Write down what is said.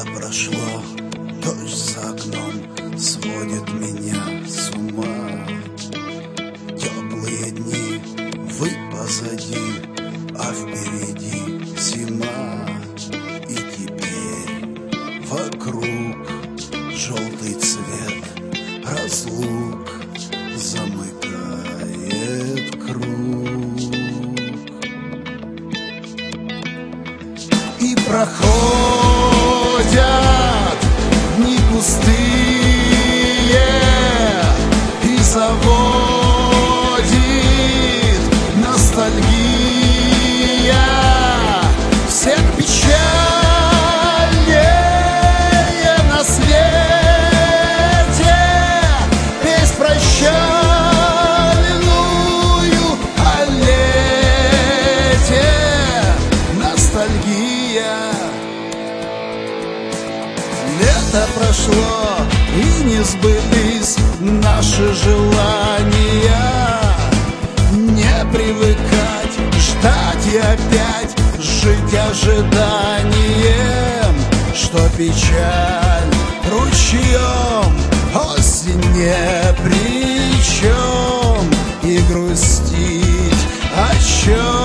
прошло, дождь за окном сводит меня с ума. Теплые дни, вы позади, а впереди зима. И теперь вокруг желтый цвет разлук замыкает круг. И проходят дни пустые, и заводит ностальгия всех печальнее на свете, весь прощальную о лете ностальгия. Лето прошло, и не сбылись наши желания. Не привыкать, ждать и опять жить ожиданием, что печаль ручьем, осень не при чем, и грустить о чем.